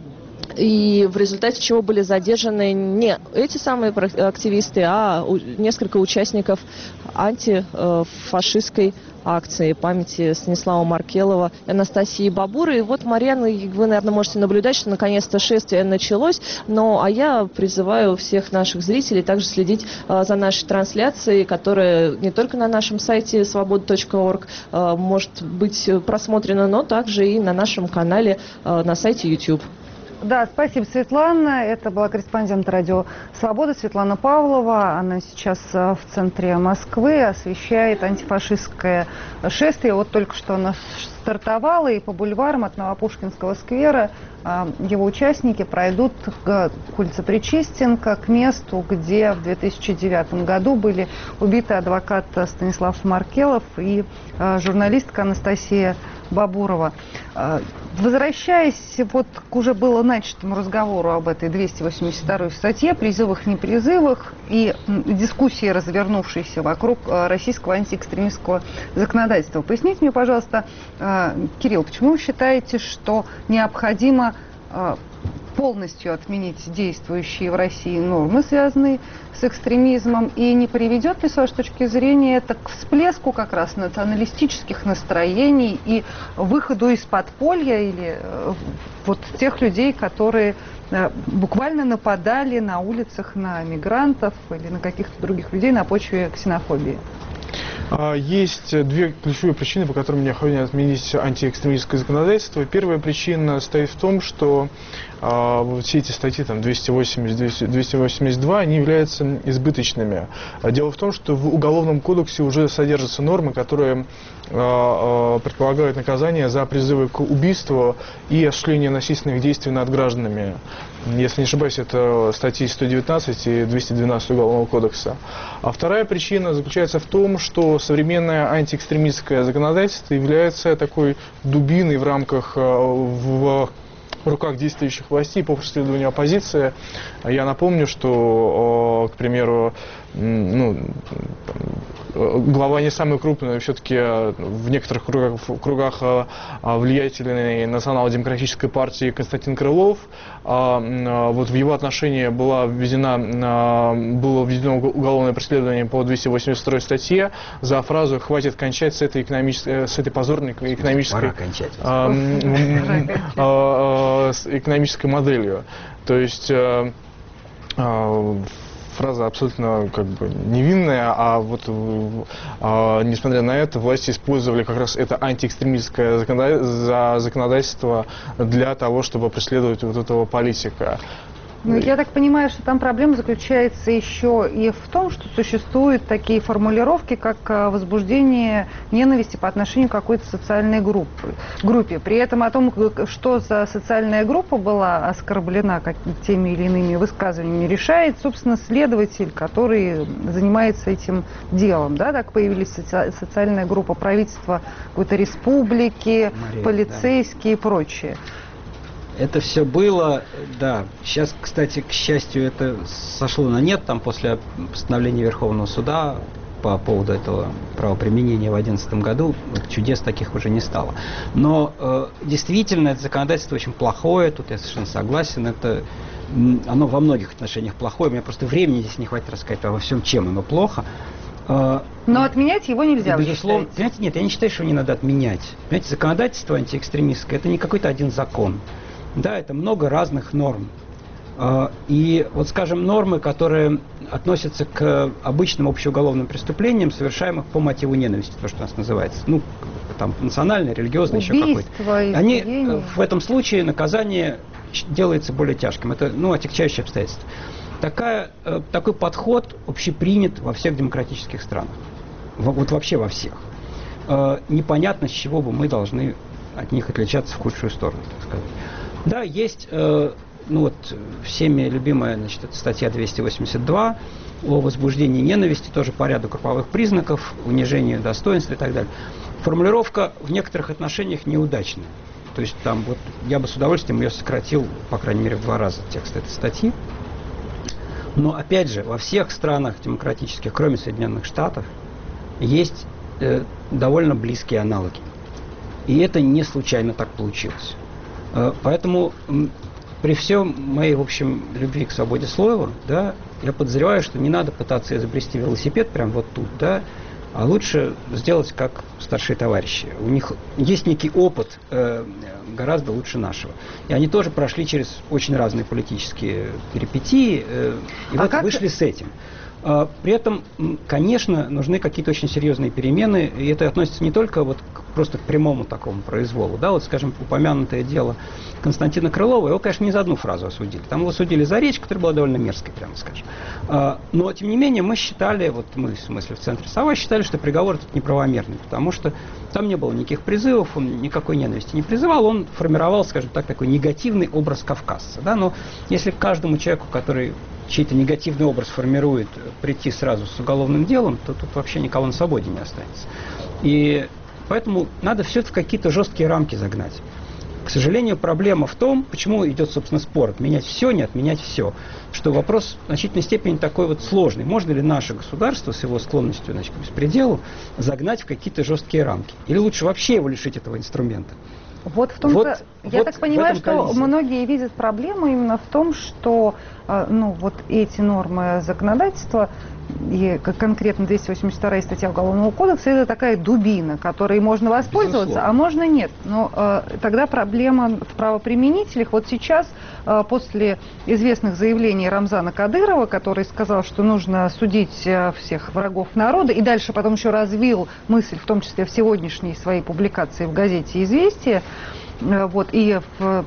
и в результате чего были задержаны не эти самые активисты, а несколько участников антифашистской акции памяти Станислава Маркелова и Анастасии Бабуры. И вот, Марьяна, вы, наверное, можете наблюдать, что наконец-то шествие началось. Но, а я призываю всех наших зрителей также следить а, за нашей трансляцией, которая не только на нашем сайте свобода точка орг а, может быть просмотрена, но также и на нашем канале а, на сайте YouTube. Да, спасибо, Светлана. Это была корреспондент радио «Свобода» Светлана Павлова. Она сейчас в центре Москвы освещает антифашистское шествие. Вот только что она стартовала, и по бульварам от Новопушкинского сквера его участники пройдут к улице Причистенко, к месту, где в две тысячи девятом году были убиты адвокат Станислав Маркелов и журналистка Анастасия Бабурова. Возвращаясь вот к уже было начатому разговору об этой двести восемьдесят второй статье, призывах, непризывах и дискуссии, развернувшейся вокруг российского антиэкстремистского законодательства. Поясните мне, пожалуйста, Кирилл, почему вы считаете, что необходимо полностью отменить действующие в России нормы, связанные с экстремизмом, и не приведет ли, с вашей точки зрения, это к всплеску как раз националистических настроений и выходу из подполья или вот тех людей, которые буквально нападали на улицах на мигрантов или на каких-то других людей на почве ксенофобии? Есть две ключевые причины, по которым необходимо отменить антиэкстремистское законодательство. Первая причина стоит в том, что э, все эти статьи, там, двести восемьдесят, двести восемьдесят два, они являются избыточными. Дело в том, что в Уголовном кодексе уже содержатся нормы, которые э, предполагают наказание за призывы к убийству и осуществление насильственных действий над гражданами. Если не ошибаюсь, это статьи сто девятнадцать и двести двенадцать Уголовного кодекса. А вторая причина заключается в том, что современное антиэкстремистское законодательство является такой дубиной в рамках, в руках действующих властей по преследованию оппозиции. Я напомню, что, к примеру, ну, глава не самый крупный, все-таки в некоторых кругах, в кругах влиятельной национал-демократической партии Константин Крылов, вот в его отношении была введена, было введено уголовное преследование по двести восемьдесят второй статье за фразу «хватит кончать с этой, экономической, с этой позорной экономической, с экономической моделью». То есть фраза абсолютно как бы невинная, а вот а, несмотря на это, власти использовали как раз это антиэкстремистское законодательство для того, чтобы преследовать вот этого политика. Ну, я так понимаю, что там проблема заключается еще и в том, что существуют такие формулировки, как возбуждение ненависти по отношению к какой-то социальной группе. группе. При этом о том, что за социальная группа была оскорблена теми или иными высказываниями, решает, собственно, следователь, который занимается этим делом. Да? Так появились соци... социальная группа правительства какой-то республики, Мария, полицейские да. и прочее. Это все было, да. Сейчас, кстати, к счастью, это сошло на нет, там после постановления Верховного суда по поводу этого правоприменения в две тысячи одиннадцатом году чудес таких уже не стало. Но э, действительно, это законодательство очень плохое, тут я совершенно согласен, это, оно во многих отношениях плохое, у меня просто времени здесь не хватит рассказать обо всем, чем оно плохо. Но отменять его нельзя, безусловно. Понимаете, нет, я не считаю, что его не надо отменять. Понимаете, законодательство антиэкстремистское, это не какой-то один закон. Да, это много разных норм. И вот, скажем, нормы, которые относятся к обычным общеуголовным преступлениям, совершаемых по мотиву ненависти, то, что у нас называется, ну, там, национальное, религиозное, еще какое-то. Они, в этом случае наказание делается более тяжким. Это, ну, отягчающее обстоятельство. Такая, такой подход общепринят во всех демократических странах. Вот вообще во всех. Непонятно, с чего бы мы должны от них отличаться в худшую сторону, так сказать. Да, есть, э, ну вот, всеми любимая, значит, это статья двести восемьдесят два о возбуждении ненависти, тоже по ряду групповых признаков, унижению достоинства и так далее. Формулировка в некоторых отношениях неудачная. То есть там вот я бы с удовольствием ее сократил, по крайней мере, в два раза текст этой статьи. Но опять же, во всех странах демократических, кроме Соединенных Штатов, есть э, довольно близкие аналоги. И это не случайно так получилось. Поэтому при всем моей, в общем, любви к свободе слова, да, я подозреваю, что не надо пытаться изобрести велосипед прямо вот тут, да, а лучше сделать как старшие товарищи. У них есть некий опыт э, гораздо лучше нашего. И они тоже прошли через очень разные политические перипетии э, и а вот как... вышли с этим. При этом, конечно, нужны какие-то очень серьезные перемены, и это относится не только вот к, просто к прямому такому произволу. Да, вот, скажем, упомянутое дело Константина Крылова, его, конечно, не за одну фразу осудили. Там его судили за речь, которая была довольно мерзкой, прямо скажем. Но, тем не менее, мы считали, вот мы, в смысле, в центре СОВА, считали, что приговор этот неправомерный, потому что там не было никаких призывов, он никакой ненависти не призывал, он формировал, скажем так, такой негативный образ кавказца. Да? Но если каждому человеку, который чей-то негативный образ формирует, прийти сразу с уголовным делом, то тут вообще никого на свободе не останется. И поэтому надо все это в какие-то жесткие рамки загнать. К сожалению, проблема в том, почему идет, собственно, спор, отменять все, не отменять все, что вопрос в значительной степени такой вот сложный. Можно ли наше государство с его склонностью, значит, к беспределу загнать в какие-то жесткие рамки? Или лучше вообще его лишить этого инструмента? Вот в том-то, вот, я вот так понимаю, что коллизия. Многие видят проблему именно в том, что ну, вот эти нормы законодательства, и конкретно двести восемьдесят вторая статья Уголовного кодекса, это такая дубина, которой можно воспользоваться, безусловно, а можно нет. Но э, тогда проблема в правоприменителях. Вот сейчас, э, после известных заявлений Рамзана Кадырова, который сказал, что нужно судить э, всех врагов народа, и дальше потом еще развил мысль, в том числе в сегодняшней своей публикации в газете «Известия», э, вот, и в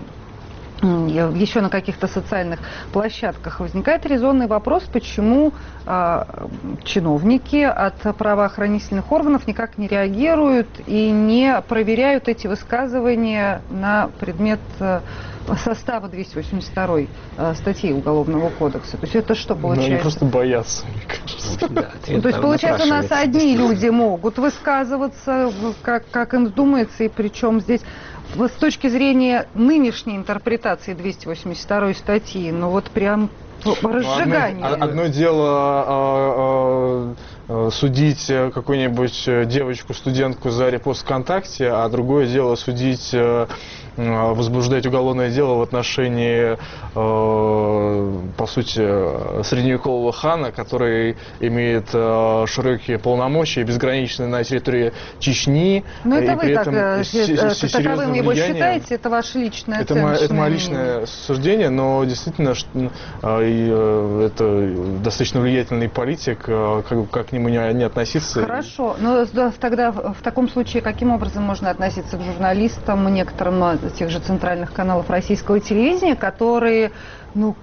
еще на каких-то социальных площадках, возникает резонный вопрос, почему э, чиновники от правоохранительных органов никак не реагируют и не проверяют эти высказывания на предмет э, состава двести восемьдесят второй э, статьи Уголовного кодекса. То есть это что получается? Ну, они просто боятся, мне кажется. Да, ну, то есть получается, у нас одни люди могут высказываться, как, как им вздумается, и причем здесь с точки зрения нынешней интерпретации двести восемьдесят второй статьи, ну вот прям разжигание. Одно, одно дело а, а, а, судить какую-нибудь девочку, студентку за репост ВКонтакте, а другое дело судить, а, возбуждать уголовное дело в отношении, а, по сути, средневекового хана, который имеет а, широкие полномочия, безграничные на территории Чечни. Но это и вы при так, этом таковым его влиянием. считаете, это ваше личное это мо, это мое личное суждение, но действительно, и это достаточно влиятельный политик, как, как к нему не, не относиться. Хорошо, но тогда в таком случае каким образом можно относиться к журналистам, некоторым тех же центральных каналов российского телевидения, которые, ну,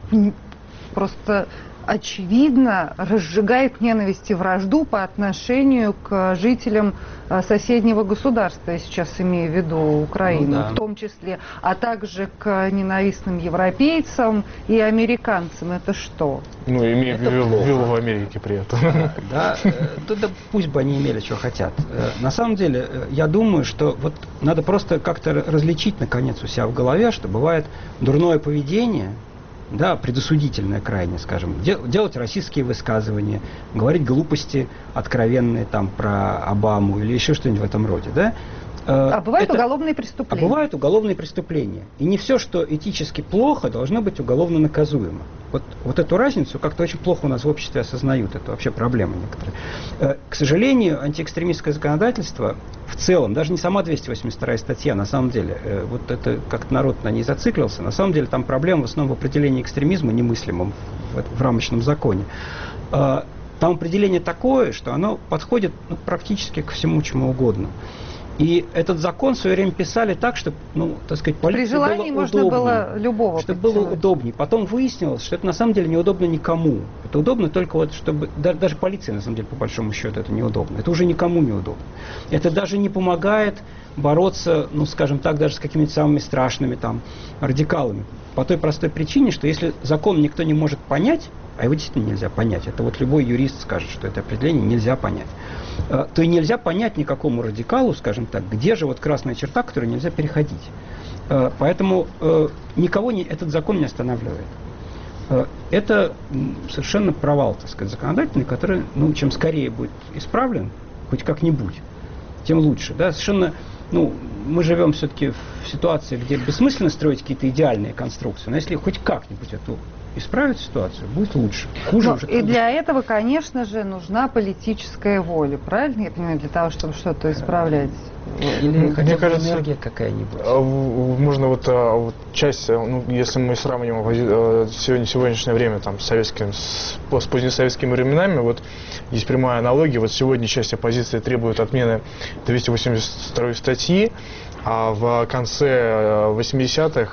просто очевидно разжигают ненависть и вражду по отношению к жителям соседнего государства, я сейчас имею в виду Украину, ну, да, в том числе, а также к ненавистным европейцам и американцам. Это что? Ну, имею в виду в Америке при этом. Да, да, да, пусть бы они имели, что хотят. На самом деле, я думаю, что вот надо просто как-то различить, наконец, у себя в голове, что бывает дурное поведение, да, предосудительное крайне, скажем, делать российские высказывания, говорить глупости откровенные там про Обаму или еще что-нибудь в этом роде, да. А бывают Это... уголовные преступления. А бывают уголовные преступления. И не все, что этически плохо, должно быть уголовно наказуемо. Вот, вот эту разницу как-то очень плохо у нас в обществе осознают. Это вообще проблема некоторая. К сожалению, антиэкстремистское законодательство в целом, даже не сама двести восемьдесят вторая статья, на самом деле, вот это как-то народ на ней зациклился, на самом деле там проблема в основном в определении экстремизма немыслимом в, в рамочном законе. Там определение такое, что оно подходит, ну, практически ко всему чему угодно. И этот закон в свое время писали так, чтобы, ну, так сказать, полиции При желании было можно удобнее, было любого чтобы было удобнее. Потом выяснилось, что это на самом деле неудобно никому. Это удобно только вот, чтобы... Да, даже полиции, на самом деле, по большому счету, это неудобно. Это уже никому неудобно. Это даже не помогает бороться, ну, скажем так, даже с какими-то самыми страшными там радикалами. По той простой причине, что если закон никто не может понять, а его действительно нельзя понять, это вот любой юрист скажет, что это определение нельзя понять, то и нельзя понять никакому радикалу, скажем так, где же вот красная черта, которую нельзя переходить. Поэтому никого не, этот закон не останавливает. Это совершенно провал, так сказать, законодательный, который, ну, чем скорее будет исправлен, хоть как-нибудь, тем лучше. Да? Совершенно, ну, мы живем все-таки в ситуации, где бессмысленно строить какие-то идеальные конструкции. Но если хоть как-нибудь эту исправить ситуацию, будет лучше. Хуже Но уже. И для этого, конечно же, нужна политическая воля, правильно я понимаю, для того, чтобы что-то исправлять? Или хотя Мне бы кажется, энергия какая-нибудь. Можно вот, вот часть, ну, если мы сравним сегодня, сегодняшнее время там, с, советским, с, с позднесоветскими временами, вот есть прямая аналогия. Вот сегодня часть оппозиции требует отмены двести восемьдесят второй статьи, а в конце восьмидесятых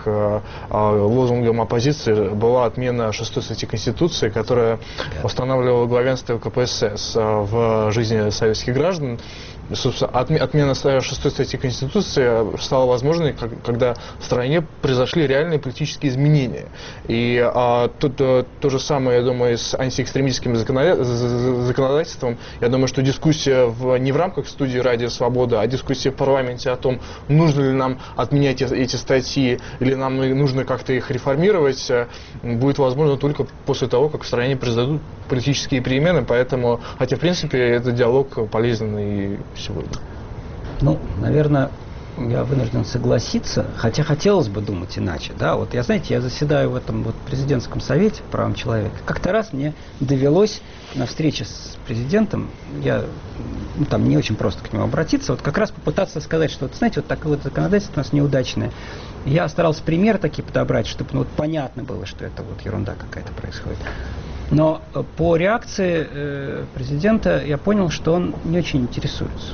лозунгом оппозиции была отмена шестой статьи Конституции, которая устанавливала главенство ка пэ эс эс в жизни советских граждан. Собственно, отмена шестой статьи Конституции стала возможной, когда в стране произошли реальные политические изменения. И а, тут а, то же самое, я думаю, с антиэкстремистским законодательством. Я думаю, что дискуссия в, не в рамках студии «Радио Свобода», а дискуссия в парламенте о том, нужно ли нам отменять эти статьи или нам нужно как-то их реформировать, будет возможно только после того, как в стране произойдут политические перемены. Поэтому, хотя, в принципе, этот диалог полезен и сегодня. Ну, наверное, я вынужден согласиться, хотя хотелось бы думать иначе. Да? Вот я, знаете, я заседаю в этом вот президентском совете по правам человека. Как-то раз мне довелось на встрече с президентом, я, ну, там не очень просто к нему обратиться, вот как раз попытаться сказать, что, вот, знаете, вот такое вот законодательство у нас неудачное. Я старался пример такие подобрать, чтобы ну, вот понятно было, что это вот ерунда какая-то происходит. Но по реакции э, президента я понял, что он не очень интересуется.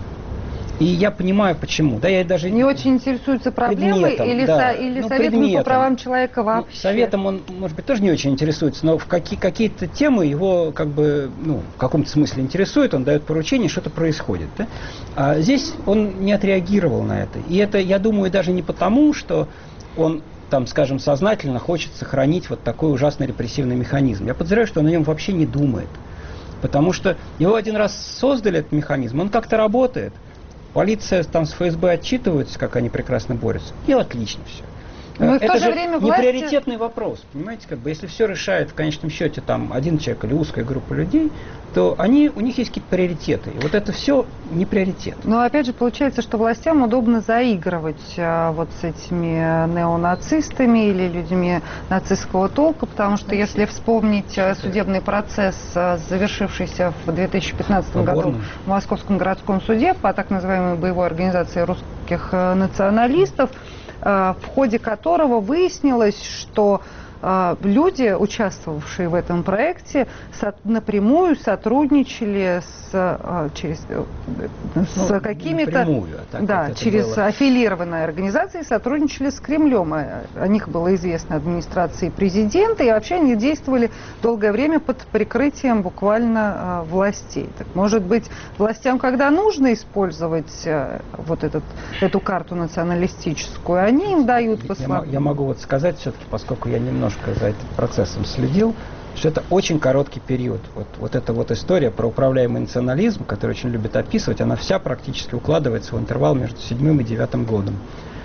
И я понимаю, почему. Да, я даже не очень интересуется проблемой или, да, со, или ну, советом предметом. По правам человека вообще. Ну, советом он, может быть, тоже не очень интересуется, но в какие, какие-то темы его как бы, ну, в каком-то смысле интересует, он дает поручение, что-то происходит. Да? А здесь он не отреагировал на это. И это, я думаю, даже не потому, что он там, скажем, сознательно хочет сохранить вот такой ужасный репрессивный механизм. Я подозреваю, что он о нем вообще не думает. Потому что его один раз создали, этот механизм, он как-то работает. Полиция там с эф эс бэ отчитывается, как они прекрасно борются. И отлично все. Но это в то же же время не власти... приоритетный вопрос, понимаете, как бы, если все решает в конечном счете там один человек или узкая группа людей, то они, у них есть какие-то приоритеты. И вот это все не приоритет. Но опять же получается, что властям удобно заигрывать а, вот с этими неонацистами или людьми нацистского толка, потому что если вспомнить а, судебный процесс, а, завершившийся в две тысячи пятнадцатом году в Московском городском суде по так называемой боевой организации русских а, националистов, в ходе которого выяснилось, что э, люди, участвовавшие в этом проекте, со, напрямую сотрудничали с, э, через, э, с ну, какими-то... А да, вот через было. Аффилированные организации сотрудничали с Кремлем. О них было известно администрации президента, и вообще они действовали долгое время под прикрытием буквально э, властей. Так, может быть, властям, когда нужно использовать э, вот этот, эту карту националистическую, они им дают послаблению. Я, я могу вот сказать все-таки, поскольку я немножко за этим процессом следил, что это очень короткий период. Вот, вот эта вот история про управляемый национализм, который очень любят описывать, она вся практически укладывается в интервал между седьмым и девятым годом.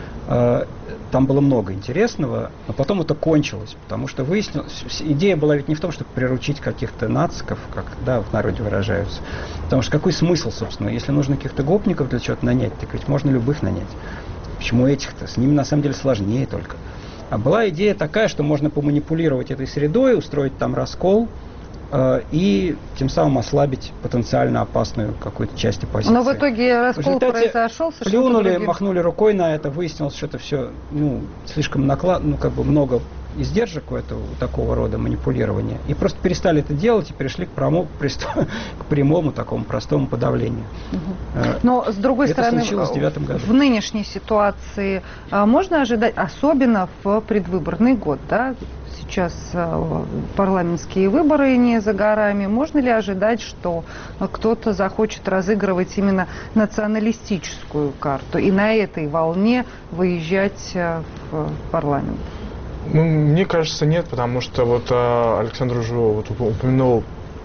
Там было много интересного, но потом это кончилось, потому что выяснилось, идея была ведь не в том, чтобы приручить каких-то нациков, как да, в народе выражаются. Потому что какой смысл, собственно, если нужно каких-то гопников для чего-то нанять, так ведь можно любых нанять. Почему этих-то? С ними на самом деле сложнее только. А была идея такая, что можно поманипулировать этой средой, устроить там раскол э, и тем самым ослабить потенциально опасную какую-то часть оппозиции. Но в итоге раскол в произошел совершенно плюнули, другим. Махнули рукой на это, выяснилось, что это все ну, слишком наклад, ну как бы много издержек у этого у такого рода манипулирования. И просто перестали это делать и перешли к, промо, к прямому такому простому подавлению. Угу. Но с другой это стороны, случилось в девятом году. В нынешней ситуации можно ожидать, особенно в предвыборный год, да? Сейчас парламентские выборы не за горами. Можно ли ожидать, что кто-то захочет разыгрывать именно националистическую карту и на этой волне выезжать в парламент? Ну, мне кажется, нет, потому что вот Александр уже вот упомянул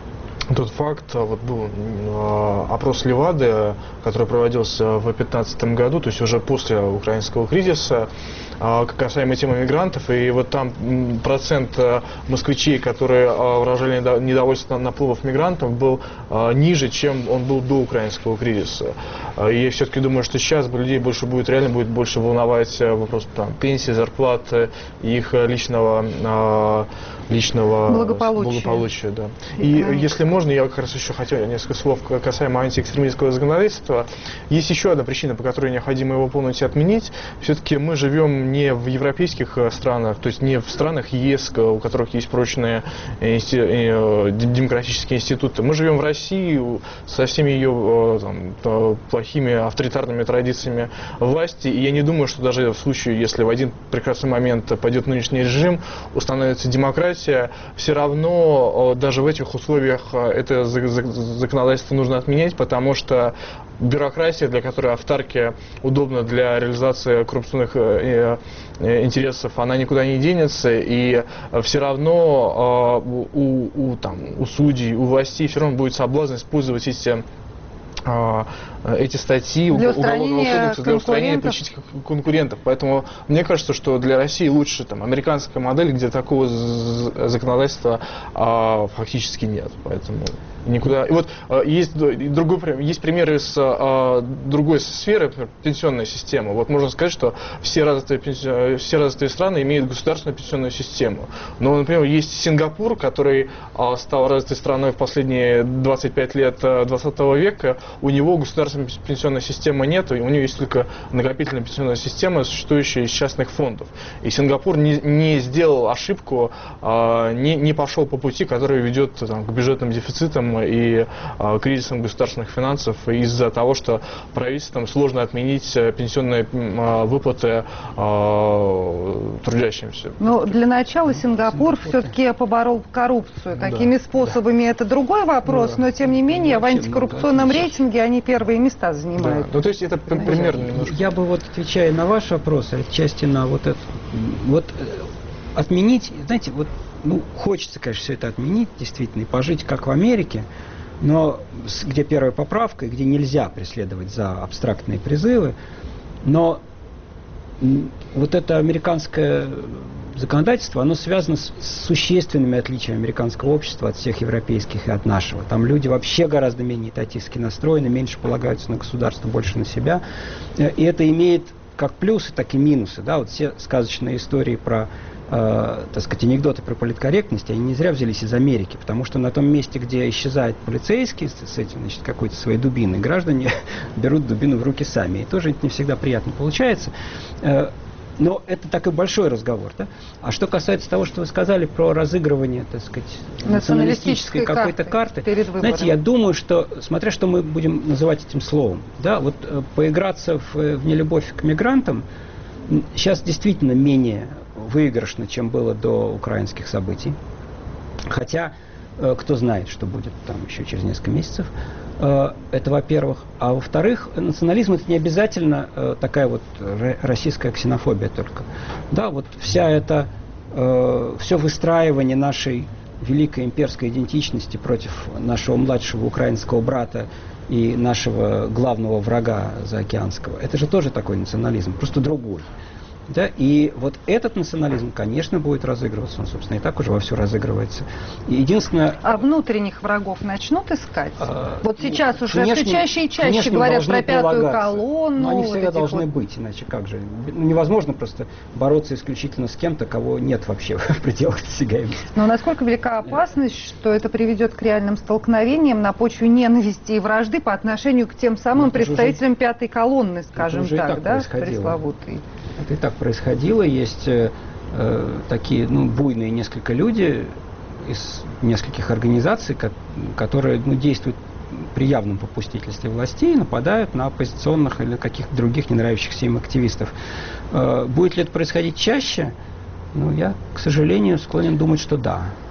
тот факт, вот был э, опрос Левады, который проводился в две тысячи пятнадцатом году, то есть уже после украинского кризиса, э, касаемо темы мигрантов, и вот там процент э, москвичей, которые э, выражали недовольство наплывов мигрантов, был э, ниже, чем он был до украинского кризиса. Э, и я все-таки думаю, что сейчас людей больше будет, реально будет больше волновать вопрос там, пенсии, зарплаты, их личного, э, личного благополучия. благополучия да. И если можно, я как раз еще хотел несколько слов касаемо антиэкстремистского законодательства. Есть еще одна причина, по которой необходимо его полностью отменить. Все-таки мы живем не в европейских странах, то есть не в странах ЕС, у которых есть прочные демократические институты. Мы живем в России со всеми ее там, плохими авторитарными традициями власти. И я не думаю, что даже в случае, если в один прекрасный момент пойдет нынешний режим, установится демократия, все равно даже в этих условиях это законодательство нужно отменять, потому что бюрократия, для которой автарки удобна для реализации коррупционных интересов, она никуда не денется, и все равно у, у, там, у судей, у властей все равно будет соблазн использовать эти эти статьи уголовного кодекса для устранения политических конкурентов. Поэтому мне кажется, что для России лучше там, американская модель, где такого законодательства а, фактически нет. Поэтому никуда. И вот а, есть другой, есть примеры из а, другой сферы, например, пенсионная система. Вот можно сказать, что все развитые, все развитые страны имеют государственную пенсионную систему. Но, например, есть Сингапур, который а, стал развитой страной в последние двадцать пять лет двадцатого века. У него государственная пенсионной системы нет, у него есть только накопительная пенсионная система, существующая из частных фондов. И Сингапур не, не сделал ошибку, а, не, не пошел по пути, который ведет там, к бюджетным дефицитам и а, кризисам государственных финансов из-за того, что правительством сложно отменить пенсионные а, выплаты а, трудящимся. Но для начала Сингапур, Сингапур все-таки поборол коррупцию. Какими да, способами, да. это другой вопрос, да. но тем не менее в антикоррупционном рейтинге они первые места занимают. Да. Ну, то есть это примерно немножко. Я бы вот, отвечая на ваш вопрос, отчасти на вот это, вот отменить, знаете, вот, ну, хочется, конечно, все это отменить, действительно, и пожить как в Америке, но где первая поправка, где нельзя преследовать за абстрактные призывы, но вот это американское законодательство, оно связано с существенными отличиями американского общества от всех европейских и от нашего. Там люди вообще гораздо менее этатистски настроены, меньше полагаются на государство, больше на себя. И это имеет как плюсы, так и минусы. Да? Вот все сказочные истории про, э, так сказать, анекдоты про политкорректность, они не зря взялись из Америки, потому что на том месте, где исчезает полицейский с этим, значит, какой-то своей дубиной, граждане берут дубину в руки сами. И тоже это не всегда приятно получается. Но это такой большой разговор, да? А что касается того, что вы сказали про разыгрывание, так сказать, националистической какой-то карты, карты знаете, я думаю, что, смотря что мы будем называть этим словом, да, вот э, поиграться в, в нелюбовь к мигрантам сейчас действительно менее выигрышно, чем было до украинских событий. Хотя, э, кто знает, что будет там еще через несколько месяцев. Это, во-первых. А во-вторых, национализм — это не обязательно э, такая вот российская ксенофобия только. Да, вот вся эта, э, все выстраивание нашей великой имперской идентичности против нашего младшего украинского брата и нашего главного врага заокеанского, это же тоже такой национализм, просто другой. Да? И вот этот национализм, конечно, будет разыгрываться. Он, собственно, и так уже вовсю разыгрывается. И единственное... А внутренних врагов начнут искать? А, вот сейчас уже внешним, все чаще и чаще говорят про пятую колонну. Но они всегда вот должны вот... быть, иначе как же? Невозможно просто бороться исключительно с кем-то, кого нет вообще в пределах досягаемости. Но насколько велика опасность, что это приведет к реальным столкновениям на почве ненависти и вражды по отношению к тем самым это представителям уже... пятой колонны, скажем так, так, да, пресловутый? Это и так происходило. Есть э, такие, ну, буйные несколько люди из нескольких организаций, ко которые ну, действуют при явном попустительстве властей, нападают на оппозиционных или каких-то других не нравящихся им активистов. Э, будет ли это происходить чаще? Ну, я, к сожалению, склонен думать, что да.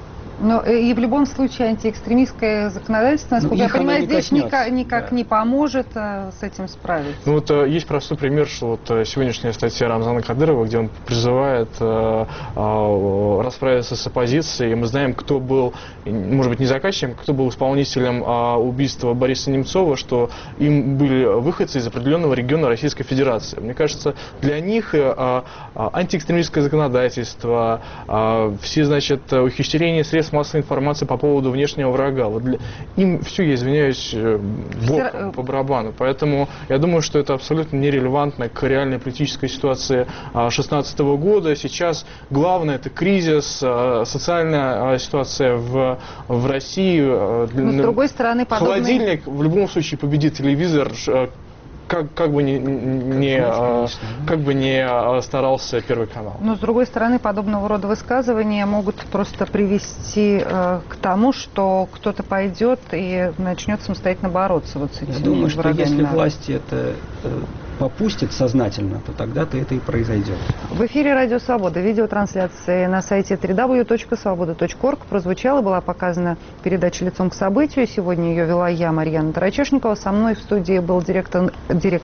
Но и в любом случае антиэкстремистское законодательство, насколько ну, я понимаю, не здесь коснется, никак, никак да. не поможет а, с этим справиться. Ну вот а, есть простой пример, что вот а, сегодняшняя статья Рамзана Кадырова, где он призывает а, а, расправиться с оппозицией, и мы знаем, кто был, может быть, не заказчиком, кто был исполнителем а, убийства Бориса Немцова, что им были выходцы из определенного региона Российской Федерации. Мне кажется, для них а, а, антиэкстремистское законодательство, а, все, значит, ухищрения средств массовой информации по поводу внешнего врага, вот для, им все, я извиняюсь, боком, по барабану. Поэтому я думаю, что это абсолютно нерелевантно к реальной политической ситуации две тысячи шестнадцатого года. Сейчас главное — это кризис, социальная ситуация в, в России. Но, с другой стороны, подобные... Холодильник в любом случае победит телевизор. Как, как бы не, не, а, как бы не старался Первый канал. Но, с другой стороны, подобного рода высказывания могут просто привести э, к тому, что кто-то пойдет и начнет самостоятельно бороться вот с этими Я думаю, что если народа. власти это э, попустит сознательно, то тогда-то это и произойдет. В эфире Радио Свобода. Видеотрансляции на сайте дабл ю дабл ю дабл ю точка свобода точка орг прозвучала, была показана передача «Лицом к событию». Сегодня ее вела я, Марьяна Тарачешникова. Со мной в студии был директор, директор